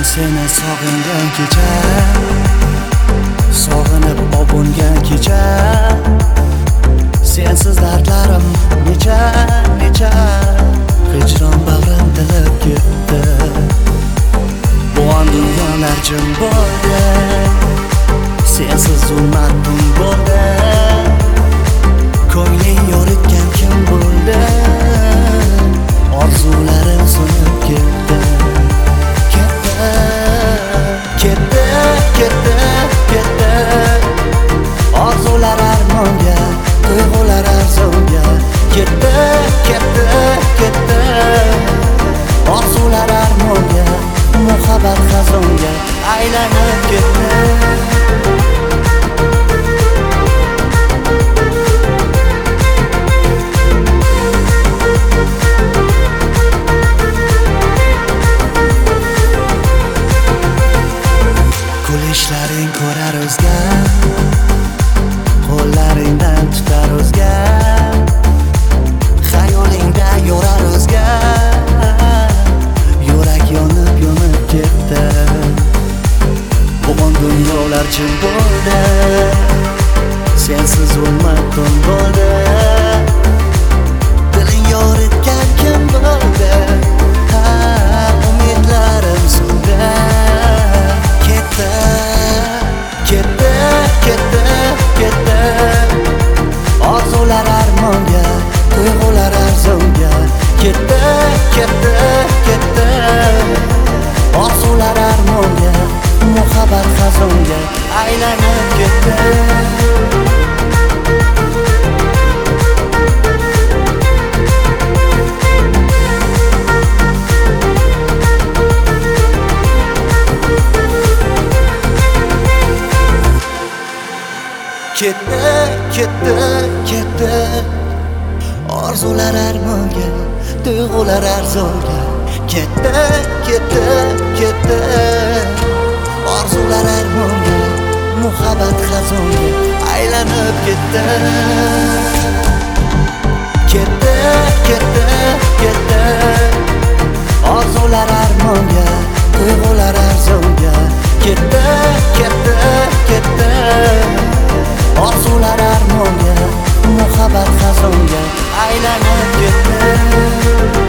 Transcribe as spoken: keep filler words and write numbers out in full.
seni sog'ingan kecha, sog'inib obungan kecha, sensiz dardlarim necha necha, hijron bag'rim tilib ketdi. Bu an dunyolar jim bo'ldi, sensiz zulmatim bo'ldi. Ko'ngling yoritgan kim bo'ldi? Orzularim so'nib ketdi. Ketdi, ketdi, ketdi, ketdi. Orzular armonga, tuyg'ular arzonga. Ketdi, ketdi, ketdi. Orzular armonga, muhabbat xazonga aylanib ketdi. Kulishlaring ko'rar o'zgar, qo'llaringdan tutar o'zgar, xayolingda yorar o'zgar. Yurak yonib yonib ketdi. Bugun dunyolar jim bo'ldi, sensiz zulmatim bo'ldi. Diling yoritgan kim bo'ldi? Ha, umidlarim so'ndi. Ketdi, ketdi, ketdi, ketdi. Orzular armonga, tuyg'ular arzonga. Ketdi, ketdi, ketdi. Orzular armonga, muhabbat xazonga aylanib ketdi. Ketdi, ketdi, ketdi. Orzular armonga, tuyg'ular arzonga. Ketdi, ketdi, ketdi. Orzular armonga, muhabbat xazonga aylanib ketdi. Ketdi, ketdi, ketdi. Orzular armonga, tuyg'ular arzonga. Ketdi, ketdi, ketdi. Orzular armonga, muhabbat xazonga aylanib ketdi.